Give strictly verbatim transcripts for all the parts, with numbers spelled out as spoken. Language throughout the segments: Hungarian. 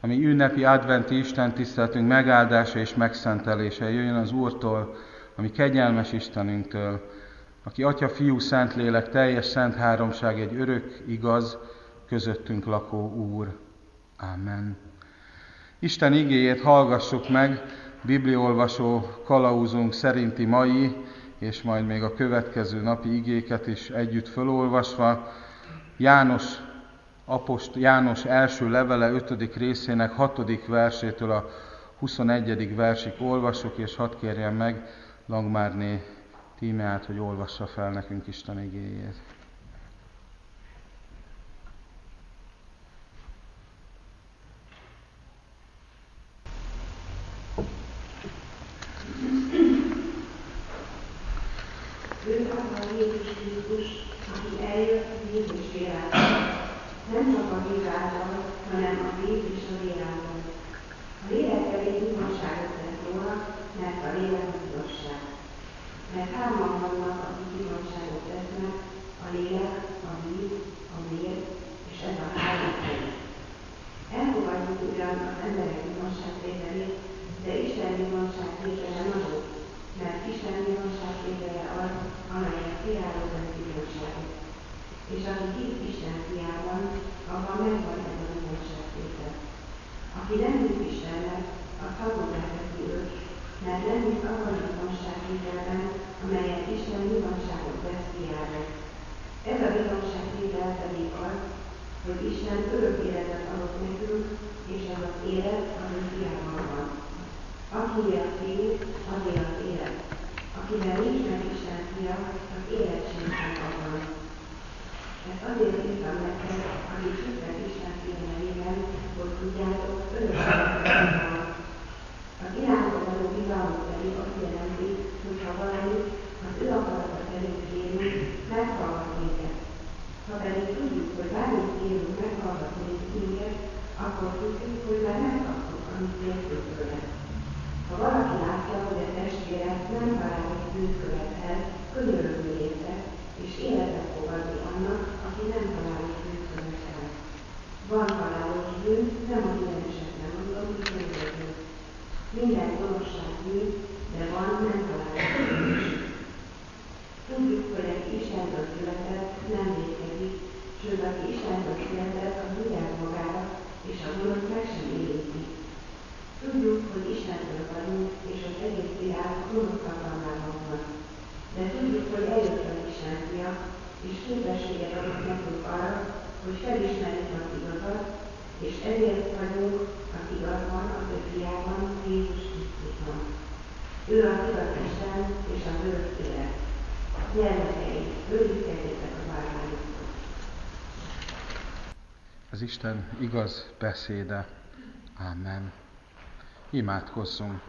ami ünnepi adventi Isten tiszteletünk megáldása és megszentelése jöjjön az Úrtól, ami kegyelmes Istenünktől, aki Atya, Fiú, Szentlélek, teljes szent háromság, egy örök, igaz, közöttünk lakó Úr. Ámen. Isten igéjét hallgassuk meg, bibliaolvasó kalauzunk szerinti mai, és majd még a következő napi igéket is együtt fölolvasva, János Apost, János első levele ötödik részének hatodik versétől a huszonegyedik versig olvassuk, és hadd kérjem meg Langmárné Tímeát, hogy olvassa fel nekünk Isten igéjét. Ő az a Jézus Krisztus, aki eljött a víz és vér által. Nem csak a víz által, hanem a víz és a vér által. A lélek pedig bizonságot tesz róla, mert a lélek az igazság. Mert hárman vannak, akik bizonságot tesznek, a lélek, a víz, a vér, és ez a három fej. Elfogadjuk ugyan az emberek bizonságtételét, de Isten bizonságtétele nagyobb, mert Isten bizonságtétele az, amelyet kiállod a bizonságot. És aki hisz Isten fiában, abban megvan ez a bizonságtétel. Aki nem hisz Istennek, az hazudná teszi őt, mert nem hisz abban a bizonságtételben, amelyet Isten bizonságot vesz kiállni. Ez a bizonságtétel pedig az, hogy Isten örök életet adott nekünk, és ez az élet az ő fiában van. Aki a fiú, azért az élet. Akiben nincs meg Isten fia, az élet sem van. Ezt azért írtam nektek, akik hittek Isten fia nevében, hogy tudjátok, örök életet van. Az irányba való bizalmat pedig azt jelenti, hogy ha valamit az ő akarata szerint kérünk, meghallgat minket. Ha pedig tudjuk, hogy bármit kérünk meghallgatni minket, akkor tudjuk, hogy már megkaptuk, amit kértünk tőle. Ha valaki látja, hogy a testvére nem talál egy bűnt követ el, könyörögni érte, és életet fogadni annak, aki nem talál egy bűnt követ el. Van találós bűn, nem az ilyen esetben mondom, hogy könyörögni. Minden gonoszság bűn, de van nem találós bűn is. Tudjuk, hogy aki Istentől született, nem vétkezik, sőt, aki Istentől született, az vigyáz magára, és a gonosz meg sem érinti. Tudjuk, hogy Istentől vagyunk, és az egész világ gonosz hatalmában van. De tudjuk, hogy eljött az Isten fia, és képességet adott nekünk arra, hogy felismerjük az igazat, és ezért vagyunk az igazban, az ő fiában, Jézus Krisztusban. Ő az igaz Isten és az örök élet. Gyermekeink, őrizkedjetek a bárányoknak. Az Isten igaz beszéde. Ámen. Imádkozzunk.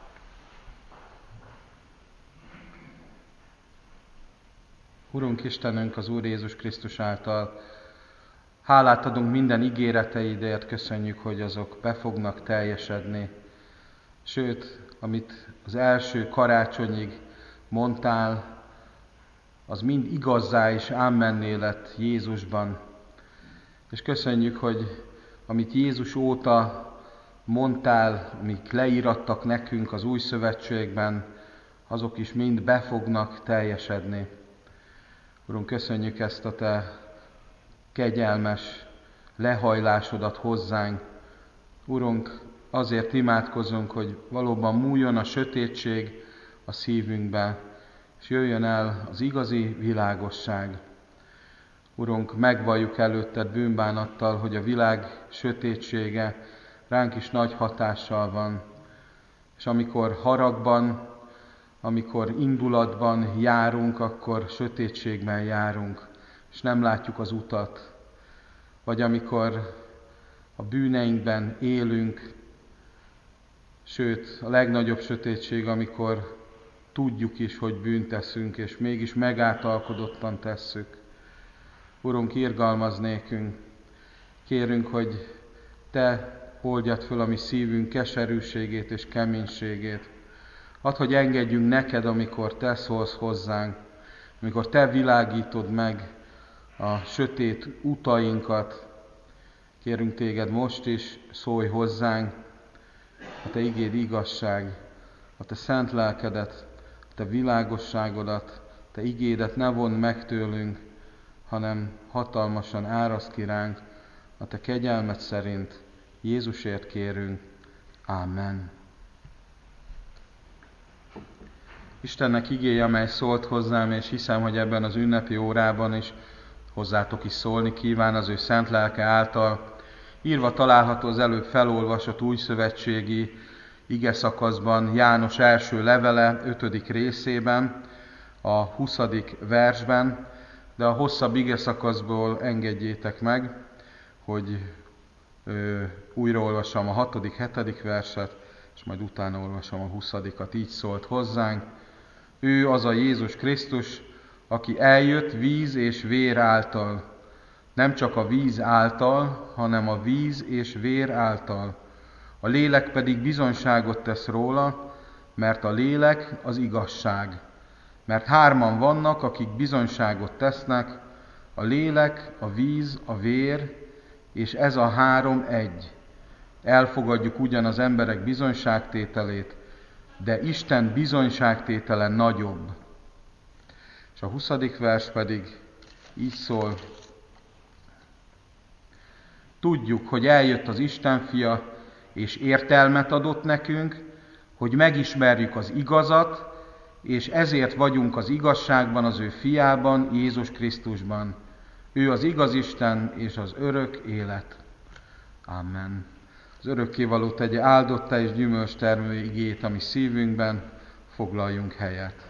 Urunk Istenünk, az Úr Jézus Krisztus által hálát adunk minden ígéreteidért, köszönjük, hogy azok be fognak teljesedni. Sőt, amit az első karácsonyig mondtál, az mind igazzá és ámmenné lett Jézusban. És köszönjük, hogy amit Jézus óta mondtál, amik leírattak nekünk az új szövetségben, azok is mind be fognak teljesedni. Urunk, köszönjük ezt a te kegyelmes lehajlásodat hozzánk. Urunk, azért imádkozunk, hogy valóban múljon a sötétség a szívünkbe, és jöjjön el az igazi világosság. Urunk, megvalljuk előtted bűnbánattal, hogy a világ sötétsége ránk is nagy hatással van. És amikor haragban, amikor indulatban járunk, akkor sötétségben járunk, és nem látjuk az utat. Vagy amikor a bűneinkben élünk, sőt, a legnagyobb sötétség, amikor tudjuk is, hogy bűnt teszünk, és mégis megáltalkodottan tesszük. Urunk, irgalmazz nékünk, kérünk, hogy te oldjad föl a mi szívünk keserűségét és keménységét. Add, hogy engedjünk neked, amikor te szólsz hozzánk, amikor te világítod meg a sötét utainkat. Kérünk téged most is, szólj hozzánk, a te igéd igazság, a te szent lelkedet, a te világosságodat, a te igédet ne vondd meg tőlünk, hanem hatalmasan áraszt ki ránk, a te kegyelmed szerint. Jézusért kérünk. Ámen. Istennek igéje, amely szólt hozzám, és hiszem, hogy ebben az ünnepi órában is hozzátok is szólni kíván az ő szent lelke által. Írva található az előbb felolvasott újszövetségi igeszakaszban, János első levele, ötödik részében, a huszadik versben, de a hosszabb igeszakaszból engedjétek meg, hogy ö, újraolvassam a hatodik, hetedik verset, és majd utána olvasom a huszadikat. Így szólt hozzánk: ő az a Jézus Krisztus, aki eljött víz és vér által. Nem csak a víz által, hanem a víz és vér által. A lélek pedig bizonyságot tesz róla, mert a lélek az igazság. Mert hárman vannak, akik bizonyságot tesznek, a lélek, a víz, a vér, és ez a három egy. Elfogadjuk ugyan az emberek bizonyságtételét, de Isten bizonyságtétele nagyobb. És a huszadik vers pedig így szól: tudjuk, hogy eljött az Isten fia, és értelmet adott nekünk, hogy megismerjük az igazat, és ezért vagyunk az igazságban, az ő fiában, Jézus Krisztusban. Ő az igaz Isten és az örök élet. Amen. Az örökkévaló tegye áldottá és gyümölcs termő igét a mi szívünkben, foglaljunk helyet.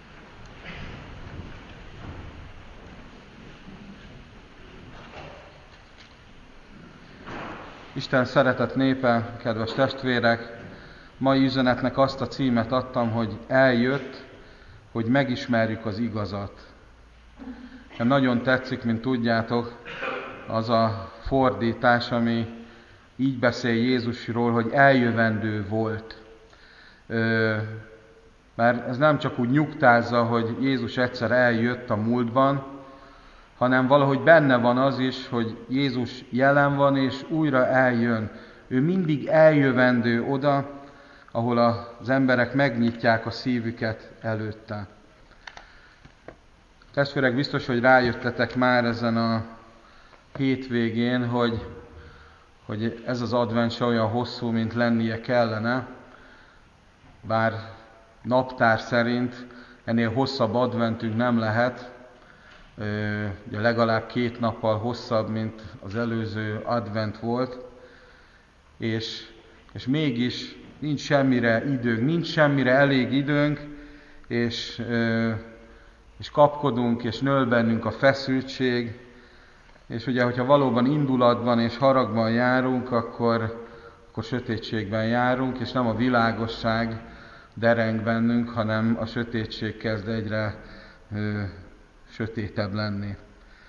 Isten szeretett népe, kedves testvérek, mai üzenetnek azt a címet adtam, hogy eljött, hogy megismerjük az igazat. Nekem nagyon tetszik, mint tudjátok, az a fordítás, ami így beszél Jézusról, hogy eljövendő volt. Ö, mert ez nem csak úgy nyugtázza, hogy Jézus egyszer eljött a múltban, hanem valahogy benne van az is, hogy Jézus jelen van és újra eljön. Ő mindig eljövendő oda, ahol az emberek megnyitják a szívüket előtte. Testvérek, biztos, hogy rájöttetek már ezen a hétvégén, hogy, hogy ez az advent se olyan hosszú, mint lennie kellene, bár naptár szerint ennél hosszabb adventünk nem lehet, ugye legalább két nappal hosszabb, mint az előző advent volt, és, és mégis nincs semmire időnk, nincs semmire elég időnk, és, és kapkodunk, és nől bennünk a feszültség, és ugye, hogyha valóban indulatban és haragban járunk, akkor, akkor sötétségben járunk, és nem a világosság dereng bennünk, hanem a sötétség kezd egyre ö, sötétebb lenni.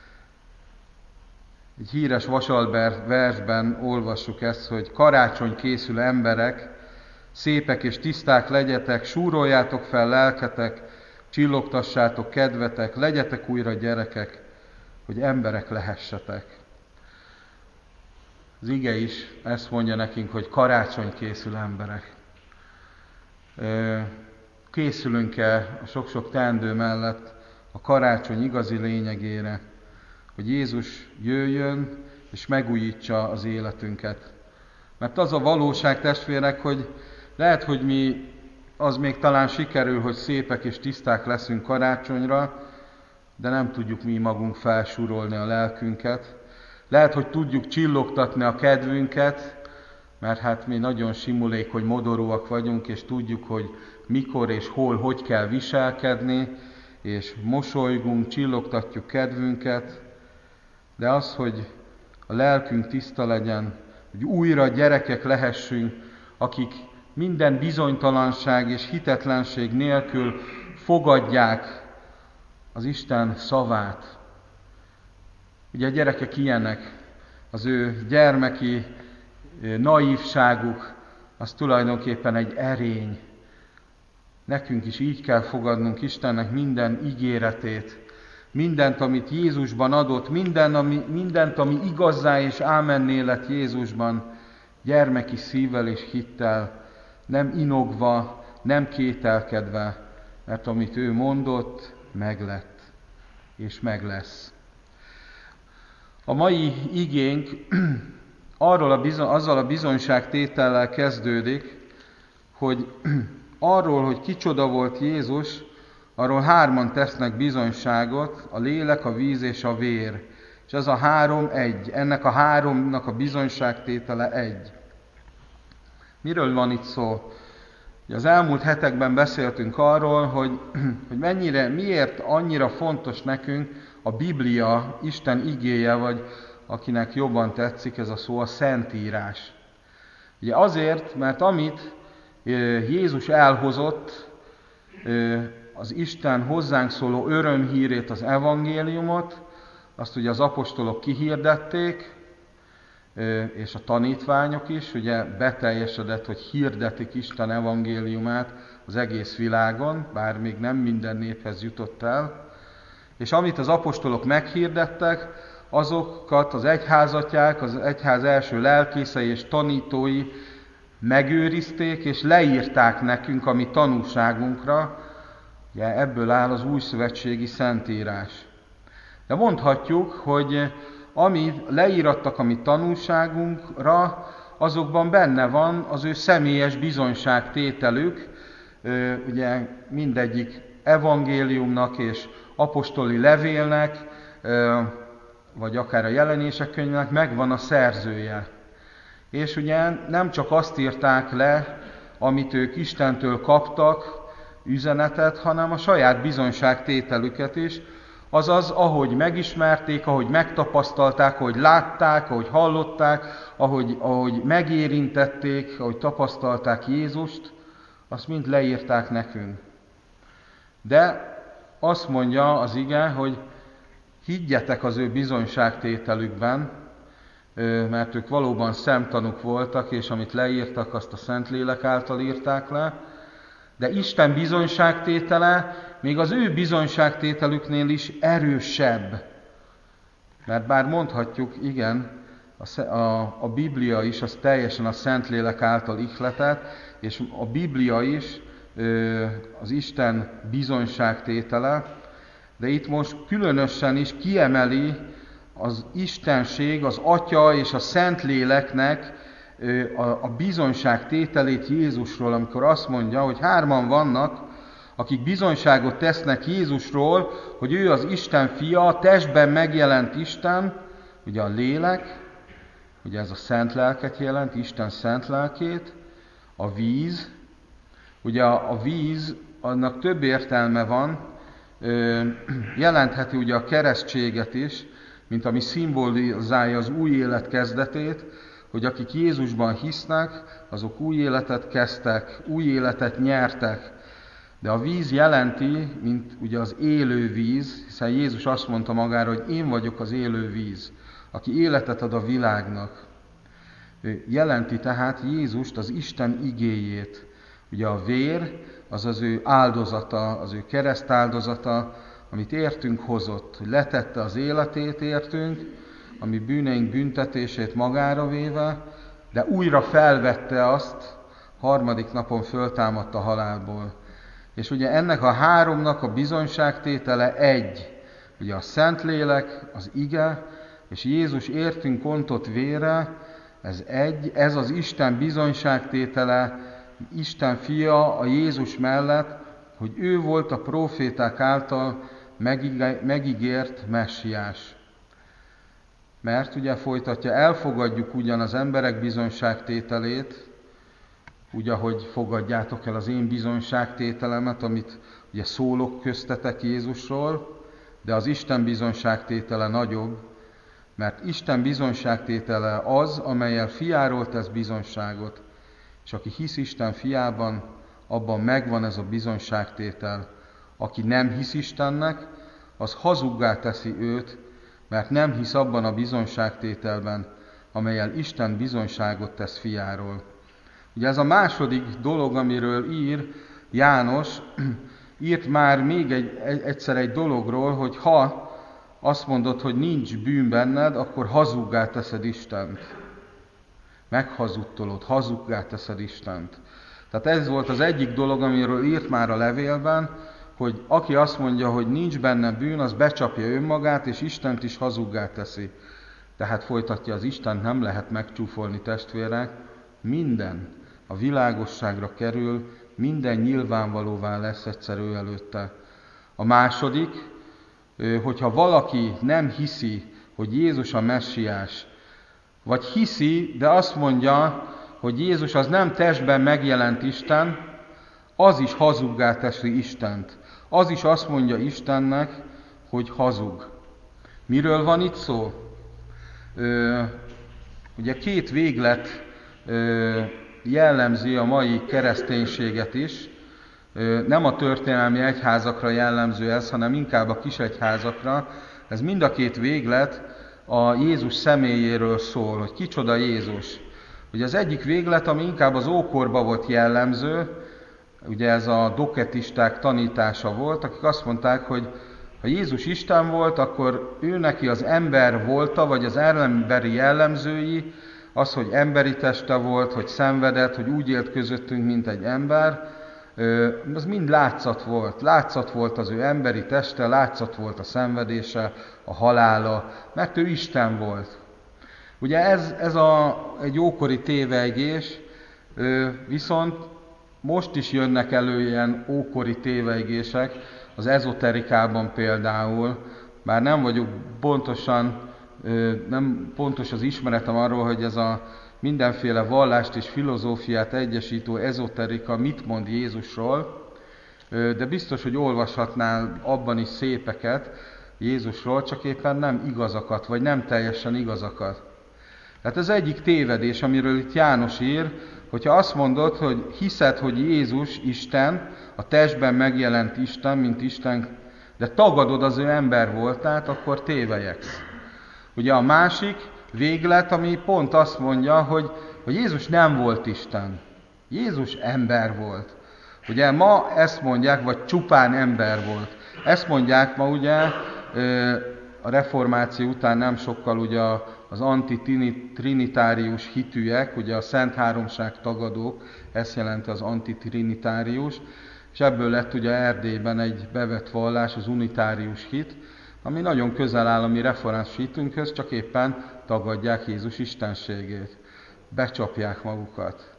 Egy híres Vasalbert versben olvassuk ezt, hogy karácsony készül emberek, szépek és tiszták legyetek, súroljátok fel lelketek, csillogtassátok kedvetek, legyetek újra gyerekek, hogy emberek lehessetek. Az ige is ezt mondja nekünk, hogy karácsony készül emberek. Készülünk-e a sok-sok teendő mellett a karácsony igazi lényegére, hogy Jézus jöjjön és megújítsa az életünket. Mert az a valóság, testvérek, hogy lehet, hogy mi az még talán sikerül, hogy szépek és tiszták leszünk karácsonyra, de nem tudjuk mi magunk felsúrolni a lelkünket. Lehet, hogy tudjuk csillogtatni a kedvünket, mert hát mi nagyon simulékony modorúak vagyunk, és tudjuk, hogy mikor és hol, hogy kell viselkedni, és mosolygunk, csillogtatjuk kedvünket, de az, hogy a lelkünk tiszta legyen, hogy újra gyerekek lehessünk, akik minden bizonytalanság és hitetlenség nélkül fogadják az Isten szavát. Ugye a gyerekek ilyenek, az ő gyermeki naívságuk, az tulajdonképpen egy erény. Nekünk is így kell fogadnunk Istennek minden ígéretét, mindent, amit Jézusban adott, minden, ami, mindent, ami igazzá és ámenné lett Jézusban, gyermeki szívvel és hittel, nem inogva, nem kételkedve, mert amit ő mondott, meglett, és meg lesz. A mai igénk arról a bizony, azzal a bizonyságtétellel kezdődik, hogy arról, hogy kicsoda volt Jézus, arról hárman tesznek bizonyságot, a lélek, a víz és a vér. És ez a három egy. Ennek a háromnak a bizonyságtétele egy. Miről van itt szó? Az elmúlt hetekben beszéltünk arról, hogy, hogy mennyire, miért annyira fontos nekünk a Biblia, Isten igéje, vagy akinek jobban tetszik ez a szó, a Szentírás. Ugye azért, mert amit Jézus elhozott, az Isten hozzánk szóló örömhírét, az evangéliumot, azt ugye az apostolok kihirdették, és a tanítványok is, ugye beteljesedett, hogy hirdetik Isten evangéliumát az egész világon, bár még nem minden néphez jutott el. És amit az apostolok meghirdettek, azokat az egyházatják, az egyház első lelkészei és tanítói megőrizték, és leírták nekünk a mi tanúságunkra. Ugye ebből áll az újszövetségi Szentírás. De mondhatjuk, hogy ami leírattak a mi tanúságunkra, azokban benne van az ő személyes bizonyságtételük, ugye mindegyik evangéliumnak és apostoli levélnek, vagy akár a jelenések könyvének megvan a szerzője. És ugye nem csak azt írták le, amit ők Istentől kaptak, üzenetet, hanem a saját bizonyságtételüket is, azaz, ahogy megismerték, ahogy megtapasztalták, ahogy látták, ahogy hallották, ahogy, ahogy megérintették, ahogy tapasztalták Jézust, azt mind leírták nekünk. De azt mondja az ige, hogy higgyetek az ő bizonyságtételükben, mert ők valóban szemtanúk voltak, és amit leírtak, azt a Szentlélek által írták le, de Isten bizonyságtétele még az ő bizonyságtételüknél is erősebb. Mert bár mondhatjuk, igen, a, a, a Biblia is az teljesen a Szentlélek által ihletett, és a Biblia is ö, az Isten bizonyságtétele, de itt most különösen is kiemeli az Istenség, az Atya és a Szentléleknek ö, a, a bizonyságtételét Jézusról, amikor azt mondja, hogy hárman vannak, akik bizonyságot tesznek Jézusról, hogy ő az Isten fia, a testben megjelent Isten, ugye a lélek, ugye ez a szent lelket jelent, Isten szent lelkét, a víz, ugye a, a víz, annak több értelme van, ö, jelentheti ugye a keresztséget is, mint ami szimbolizálja az új élet kezdetét, hogy akik Jézusban hisznek, azok új életet kezdtek, új életet nyertek. De a víz jelenti, mint ugye az élő víz, hiszen Jézus azt mondta magára, hogy én vagyok az élő víz, aki életet ad a világnak. Ő jelenti tehát Jézust, az Isten igéjét. Ugye a vér, az az ő áldozata, az ő keresztáldozata, amit értünk hozott, hogy letette az életét értünk, ami bűneink büntetését magára véve, de újra felvette azt, harmadik napon föltámadt a halálból. És ugye ennek a háromnak a bizonyságtétele egy. Ugye a Szentlélek, az ige, és Jézus értünk ontott vére, ez egy, ez az Isten bizonyságtétele, Isten fia a Jézus mellett, hogy ő volt a próféták által megígért messiás. Mert ugye folytatja, elfogadjuk ugyan az emberek bizonyságtételét, úgy, ahogy fogadjátok el az én bizonyságtételemet, amit ugye szólok köztetek Jézusról, de az Isten bizonyságtétele nagyobb, mert Isten bizonyságtétele az, amellyel fiáról tesz bizonyságot, és aki hisz Isten fiában, abban megvan ez a bizonyságtétel. Aki nem hisz Istennek, az hazuggá teszi őt, mert nem hisz abban a bizonyságtételben, amellyel Isten bizonyságot tesz fiáról. Ugye ez a második dolog, amiről ír János, írt már még egy, egyszer egy dologról, hogy ha azt mondod, hogy nincs bűn benned, akkor hazuggá teszed Istent. Meghazudtolod, hazuggá teszed Istent. Tehát ez volt az egyik dolog, amiről írt már a levélben, hogy aki azt mondja, hogy nincs benne bűn, az becsapja önmagát, és Istent is hazuggá teszi. Tehát folytatja, az Istent nem lehet megcsúfolni, testvérek, minden a világosságra kerül, minden nyilvánvalóvá lesz egyszer ő előtte. A második, hogyha valaki nem hiszi, hogy Jézus a messiás, vagy hiszi, de azt mondja, hogy Jézus az nem testben megjelent Isten, az is hazuggá teszi Istent. Az is azt mondja Istennek, hogy hazug. Miről van itt szó? Ö, ugye két véglet ö, jellemzi a mai kereszténységet is. Ö, nem a történelmi egyházakra jellemző ez, hanem inkább a kisegyházakra. Ez mind a két véglet a Jézus személyéről szól, hogy kicsoda Jézus. Ugye az egyik véglet, ami inkább az ókorban volt jellemző, ugye ez a doketisták tanítása volt, akik azt mondták, hogy ha Jézus Isten volt, akkor ő neki az ember volta, vagy az emberi jellemzői, az, hogy emberi teste volt, hogy szenvedett, hogy úgy élt közöttünk, mint egy ember, az mind látszat volt. Látszat volt az ő emberi teste, látszat volt a szenvedése, a halála, mert ő Isten volt. Ugye ez, ez a, egy ókori tévejgés, viszont most is jönnek elő ilyen ókori tévejgések, az ezoterikában például, bár nem vagyok pontosan, nem pontos az ismeretem arról, hogy ez a mindenféle vallást és filozófiát egyesítő ezoterika mit mond Jézusról, de biztos, hogy olvashatnál abban is szépeket Jézusról, csak éppen nem igazakat, vagy nem teljesen igazakat. Tehát ez egyik tévedés, amiről itt János ír, hogyha azt mondod, hogy hiszed, hogy Jézus Isten, a testben megjelent Isten, mint Isten, de tagadod az ő ember voltát, akkor tévejegsz. Ugye a másik véglet, ami pont azt mondja, hogy, hogy Jézus nem volt Isten. Jézus ember volt. Ugye ma ezt mondják, vagy csupán ember volt. Ezt mondják ma ugye a reformáció után nem sokkal ugye az antitrinitárius hitűek, ugye a Szent Háromság tagadók, ezt jelenti az antitrinitárius, és ebből lett ugye Erdélyben egy bevett vallás, az unitárius hit, ami nagyon közel áll a mi református hitünkhöz, csak éppen tagadják Jézus istenségét. Becsapják magukat.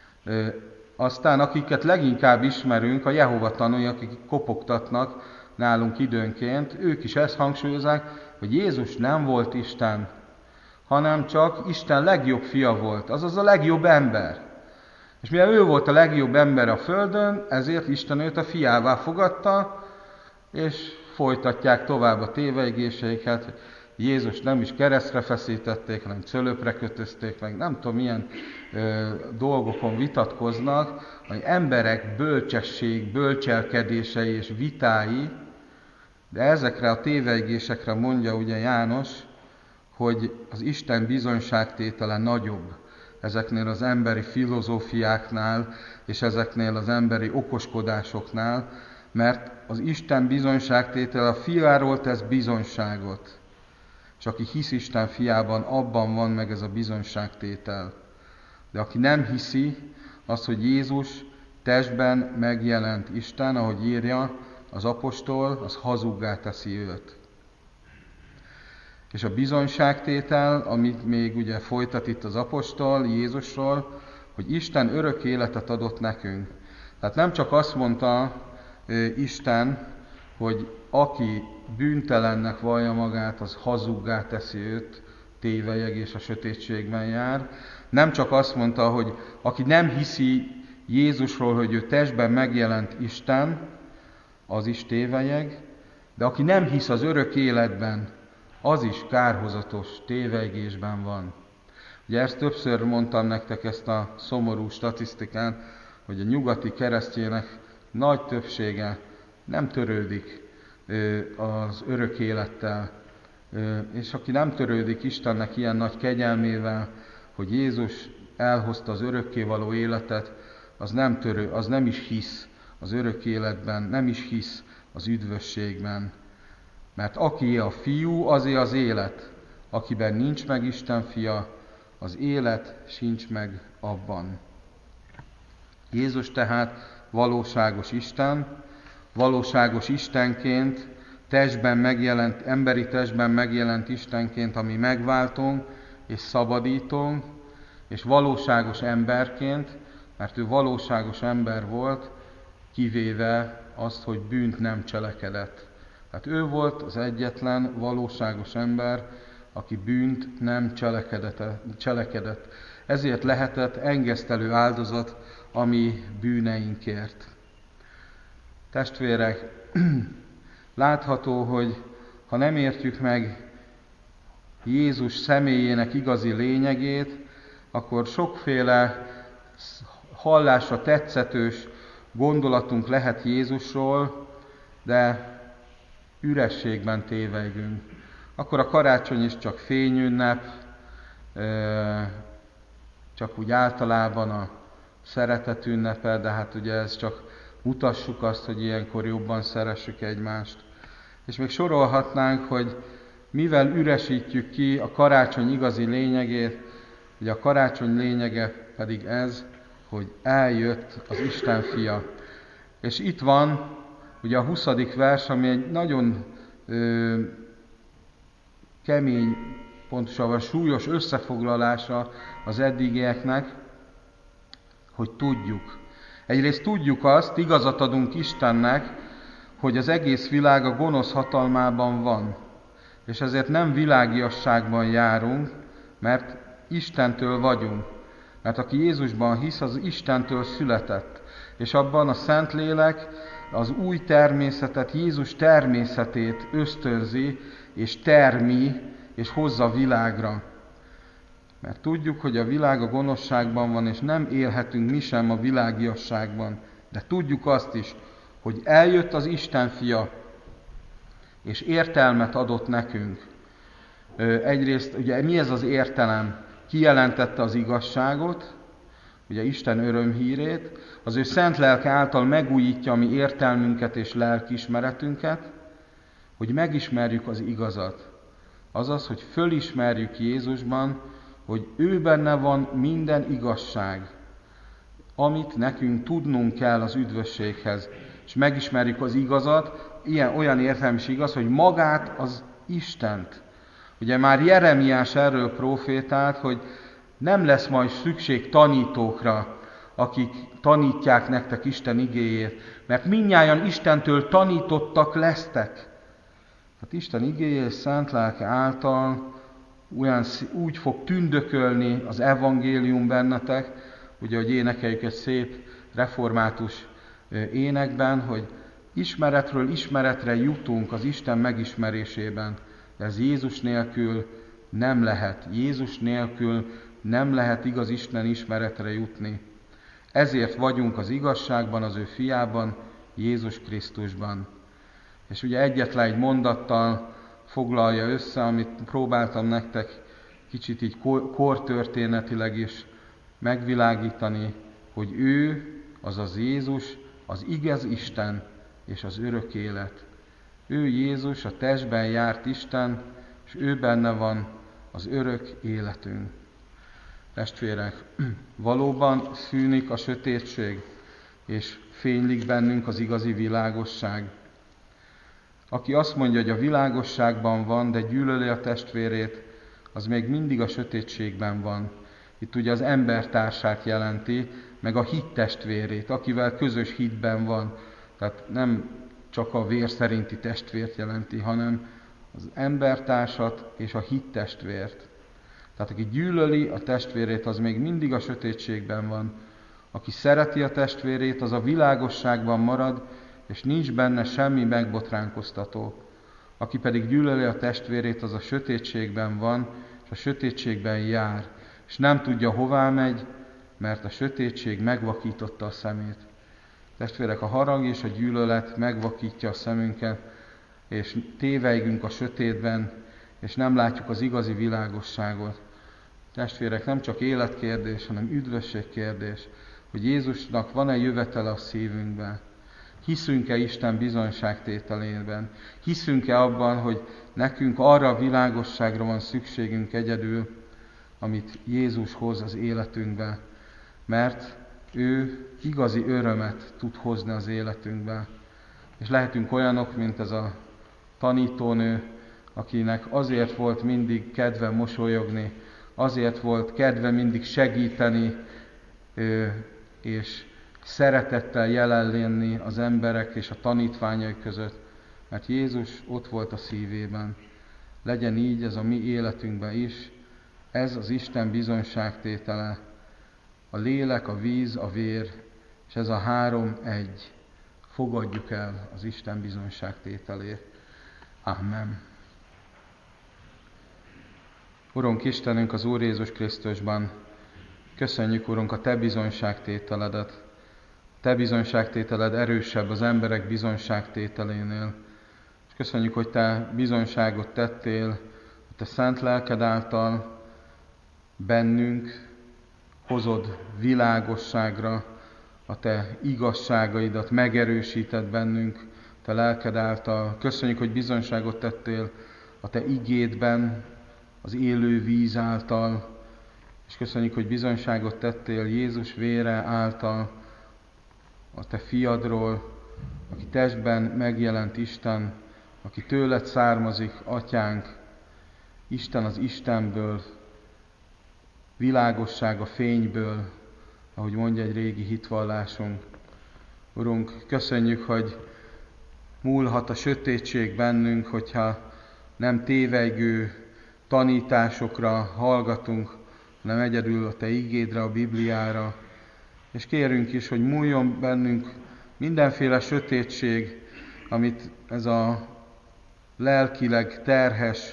Aztán akiket leginkább ismerünk, a Jehova tanúi, akik kopogtatnak nálunk időnként, ők is ezt hangsúlyozzák, hogy Jézus nem volt Isten, hanem csak Isten legjobb fia volt, azaz a legjobb ember. És mivel ő volt a legjobb ember a földön, ezért Isten őt a fiává fogadta, és folytatják tovább a tévejgéseiket, hogy Jézus nem is keresztre feszítették, hanem cölöpre kötözték meg, nem tudom, milyen ö, dolgokon vitatkoznak, hogy emberek bölcsesség, bölcselkedései és vitái, de ezekre a tévejgésekre mondja ugye János, hogy az Isten bizonyságtétele nagyobb ezeknél az emberi filozófiáknál, és ezeknél az emberi okoskodásoknál, mert az Isten bizonyságtétele a fiáról tesz bizonyságot. És aki hisz Isten fiában, abban van meg ez a bizonyságtétel. De aki nem hiszi azt, hogy Jézus testben megjelent Isten, ahogy írja az apostol, az hazuggá teszi őt. És a bizonyságtétel, amit még ugye folytat itt az apostol Jézusról, hogy Isten örök életet adott nekünk. Tehát nem csak azt mondta Isten, hogy aki bűntelennek vallja magát, az hazuggá teszi őt, tévejeg és a sötétségben jár. Nem csak azt mondta, hogy aki nem hiszi Jézusról, hogy ő testben megjelent Isten, az is tévejeg, de aki nem hisz az örök életben, az is kárhozatos tévejgésben van. Ugye ezt többször mondtam nektek, ezt a szomorú statisztikát, hogy a nyugati keresztjének nagy többsége nem törődik az örök élettel. És aki nem törődik Istennek ilyen nagy kegyelmével, hogy Jézus elhozta az örökkévaló életet, az nem törő, az nem is hisz az örök életben, nem is hisz az üdvösségben. Mert aki a fiú, azé az élet. Akiben nincs meg Isten fia, az élet sincs meg abban. Jézus tehát valóságos Isten, valóságos Istenként, testben megjelent, emberi testben megjelent Istenként, ami megváltunk és szabadítunk, és valóságos emberként, mert ő valóságos ember volt, kivéve azt, hogy bűnt nem cselekedett. Tehát ő volt az egyetlen valóságos ember, aki bűnt nem cselekedett. Ezért lehetett engesztelő áldozat a mi bűneinkért. Testvérek, látható, hogy ha nem értjük meg Jézus személyének igazi lényegét, akkor sokféle hallásra tetszetős gondolatunk lehet Jézusról, de ürességben tévegünk. Akkor a karácsony is csak fényünnep, csak úgy általában a szeretet ünnepe, de hát ugye ez csak mutassuk azt, hogy ilyenkor jobban szeressük egymást. És még sorolhatnánk, hogy mivel üresítjük ki a karácsony igazi lényegét, ugye a karácsony lényege pedig ez, hogy eljött az Isten fia. És itt van ugye a huszadik vers, ami egy nagyon ö, kemény, pontosabban súlyos összefoglalása az eddigieknek, hogy tudjuk. Egyrészt tudjuk azt, igazat adunk Istennek, hogy az egész világ a gonosz hatalmában van. És ezért nem világiasságban járunk, mert Istentől vagyunk. Mert aki Jézusban hisz, az Istentől született. És abban a Szentlélek az új természetet, Jézus természetét ösztönzi, és termi, és hozza világra. Mert tudjuk, hogy a világ a gonoszságban van, és nem élhetünk mi sem a világiasságban. De tudjuk azt is, hogy eljött az Isten fia, és értelmet adott nekünk. Egyrészt, ugye mi ez az értelem? Kijelentette az igazságot, ugye Isten örömhírét, az ő szent lelke által megújítja a mi értelmünket és lelkiismeretünket, hogy megismerjük az igazat. Azaz, hogy fölismerjük Jézusban, hogy ő benne van minden igazság, amit nekünk tudnunk kell az üdvösséghez. És megismerjük az igazat, ilyen, olyan értelmes igaz, hogy magát az Istent. Ugye már Jeremiás erről profétált, hogy nem lesz majd szükség tanítókra, akik tanítják nektek Isten igéjét, mert mindnyájan Istentől tanítottak lesztek. Hát Isten igéje és szent lelke által olyan, úgy fog tündökölni az evangélium bennetek, ugye, hogy énekeljük egy szép református énekben, hogy ismeretről ismeretre jutunk az Isten megismerésében. De ez Jézus nélkül nem lehet. Jézus nélkül nem lehet igaz Isten ismeretre jutni. Ezért vagyunk az igazságban, az ő fiában, Jézus Krisztusban. És ugye egyetlen egy mondattal foglalja össze, amit próbáltam nektek kicsit így kortörténetileg is megvilágítani, hogy ő, azaz Jézus, az igaz Isten és az örök élet. Ő Jézus, a testben járt Isten, és ő benne van az örök életünk. Testvérek, valóban szűnik a sötétség, és fénylik bennünk az igazi világosság. Aki azt mondja, hogy a világosságban van, de gyűlöli a testvérét, az még mindig a sötétségben van. Itt ugye az embertársát jelenti, meg a hittestvérét, akivel közös hitben van. Tehát nem csak a vér szerinti testvért jelenti, hanem az embertársat és a hittestvért. Tehát aki gyűlöli a testvérét, az még mindig a sötétségben van. Aki szereti a testvérét, az a világosságban marad, és nincs benne semmi megbotránkoztató. Aki pedig gyűlöli a testvérét, az a sötétségben van, és a sötétségben jár, és nem tudja, hová megy, mert a sötétség megvakította a szemét. Testvérek, a harag és a gyűlölet megvakítja a szemünket, és tévejgünk a sötétben, és nem látjuk az igazi világosságot. Testvérek, nem csak életkérdés, hanem üdvösségkérdés, hogy Jézusnak van-e jövetele a szívünkben. Hiszünk-e Isten bizonyságtételében? Hiszünk-e abban, hogy nekünk arra a világosságra van szükségünk egyedül, amit Jézus hoz az életünkbe, mert ő igazi örömet tud hozni az életünkbe. És lehetünk olyanok, mint ez a tanítónő, akinek azért volt mindig kedve mosolyogni, azért volt kedve mindig segíteni, és szeretettel jelen lenni az emberek és a tanítványai között, mert Jézus ott volt a szívében. Legyen így ez a mi életünkben is, ez az Isten bizonyságtétele, a lélek, a víz, a vér, és ez a három egy. Fogadjuk el az Isten bizonyságtételét. Amen. Urunk Istenünk az Úr Jézus Krisztusban, köszönjük, Urunk, a Te bizonyságtételedet. Te bizonyságtételed erősebb az emberek bizonyságtételénél. És köszönjük, hogy Te bizonyságot tettél a Te szent lelked által bennünk, hozod világosságra a Te igazságaidat, megerősíted bennünk Te lelked által. Köszönjük, hogy bizonyságot tettél a Te igédben, az élő víz által, és köszönjük, hogy bizonyságot tettél Jézus vére által, a Te fiadról, aki testben megjelent Isten, aki tőled származik, Atyánk, Isten az Istenből, világosság a fényből, ahogy mondja egy régi hitvallásunk. Urunk, köszönjük, hogy múlhat a sötétség bennünk, hogyha nem tévejgő tanításokra hallgatunk, hanem egyedül a Te igédre, a Bibliára. És kérünk is, hogy múljon bennünk mindenféle sötétség, amit ez a lelkileg terhes,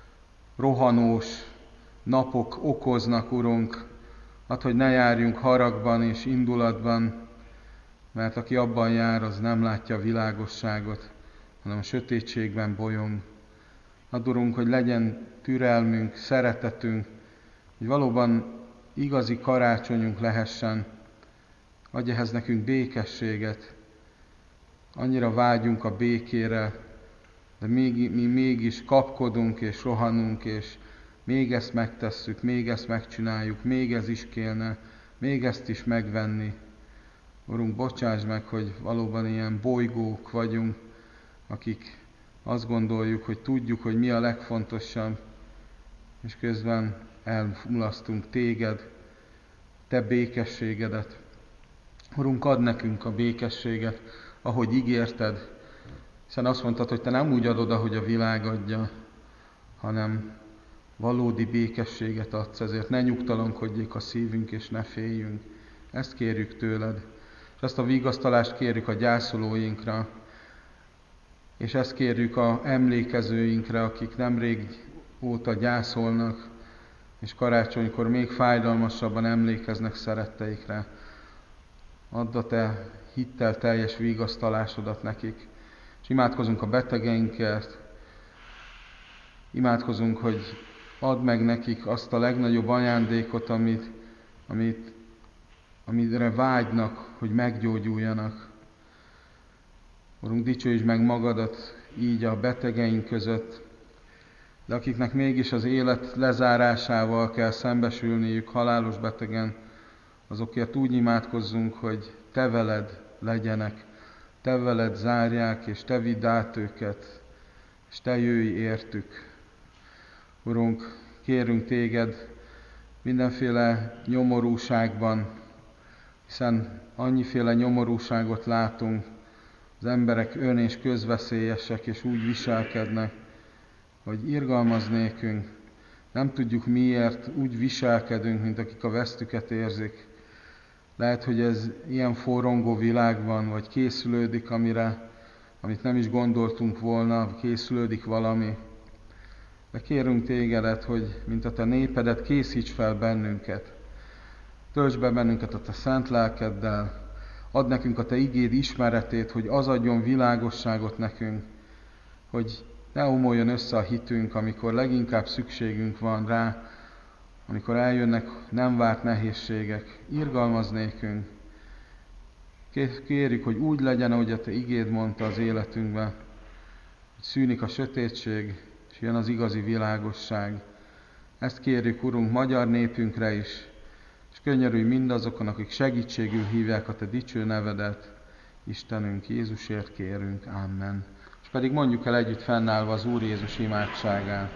rohanós napok okoznak, Urunk. Add, hogy ne járjunk haragban és indulatban, mert aki abban jár, az nem látja a világosságot, hanem a sötétségben bolyong. Add, Urunk, hogy legyen türelmünk, szeretetünk, hogy valóban igazi karácsonyunk lehessen. Adj ehhez nekünk békességet. Annyira vágyunk a békére, de még, mi mégis kapkodunk és rohanunk, és még ezt megtesszük, még ezt megcsináljuk, még ez is kéne, még ezt is megvenni. Urunk, bocsáss meg, hogy valóban ilyen bolygók vagyunk, akik azt gondoljuk, hogy tudjuk, hogy mi a legfontosabb, és közben elmulasztunk Téged, Te békességedet. Urunk, add nekünk a békességet, ahogy ígérted, hiszen azt mondtad, hogy Te nem úgy adod, ahogy a világ adja, hanem valódi békességet adsz, ezért ne nyugtalankodjék a szívünk, és ne féljünk. Ezt kérjük tőled. És ezt a vigasztalást kérjük a gyászolóinkra, és ezt kérjük a emlékezőinkre, akik nemrég óta gyászolnak, és karácsonykor még fájdalmasabban emlékeznek szeretteikre. Add a Te hittel teljes vigasztalásodat nekik. És imádkozunk a betegeinkért, imádkozunk, hogy add meg nekik azt a legnagyobb ajándékot, amit, amit, amire vágynak, hogy meggyógyuljanak. Urunk, dicsőítsd meg magadat így a betegeink között, de akiknek mégis az élet lezárásával kell szembesülniük halálos betegen, azokért úgy imádkozzunk, hogy Te veled legyenek, Te veled zárják, és Te vidd át őket, és Te jöjj értük. Urunk, kérünk Téged mindenféle nyomorúságban, hiszen annyiféle nyomorúságot látunk, az emberek ön- és közveszélyesek, és úgy viselkednek, hogy irgalmaz nékünk. Nem tudjuk miért úgy viselkedünk, mint akik a vesztüket érzik. Lehet, hogy ez ilyen forrongó világban, vagy készülődik, amire, amit nem is gondoltunk volna, készülődik valami. De kérünk Tégedet, hogy mint a Te népedet, készíts fel bennünket. Töltsd be bennünket a Te szent lelkeddel, add nekünk a Te igéd ismeretét, hogy az adjon világosságot nekünk, hogy ne omoljon össze a hitünk, amikor leginkább szükségünk van rá, amikor eljönnek nem várt nehézségek. Irgalmaz nékünk, Kérjük, hogy úgy legyen, ahogy a Te igéd mondta az életünkben, hogy szűnik a sötétség, és jön az igazi világosság. Ezt kérjük, Urunk, magyar népünkre is, és könyörülj mindazokon, akik segítségül hívják a Te dicső nevedet. Istenünk, Jézusért kérünk. Amen. És pedig mondjuk el együtt fennállva az Úr Jézus imádságát.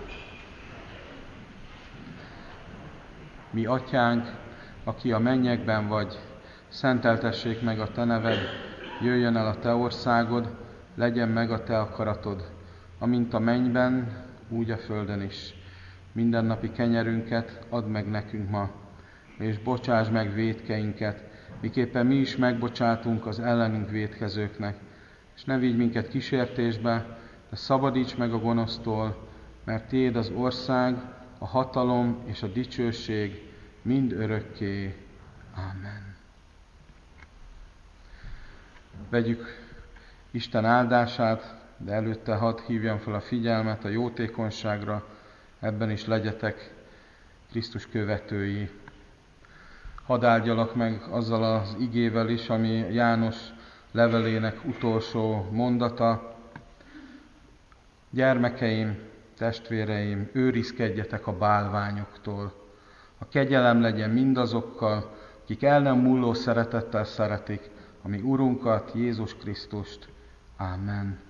Mi atyánk, aki a mennyekben vagy, szenteltessék meg a Te neved, jöjjön el a Te országod, legyen meg a Te akaratod, amint a mennyben, úgy a földön is. Mindennapi kenyerünket add meg nekünk ma, és bocsáss meg vétkeinket, miképpen mi is megbocsátunk az ellenünk vétkezőknek. És ne vigy minket kísértésbe, de szabadíts meg a gonosztól, mert Tiéd az ország, a hatalom és a dicsőség mind örökké. Amen. Vegyük Isten áldását, de előtte hadd hívjam fel a figyelmet a jótékonyságra, ebben is legyetek Krisztus követői. Hadd áldjalak meg azzal az igével is, ami János levelének utolsó mondata. Gyermekeim, testvéreim, őrizkedjetek a bálványoktól. A kegyelem legyen mindazokkal, akik el nem múló szeretettel szeretik a mi Urunkat, Jézus Krisztust. Amen.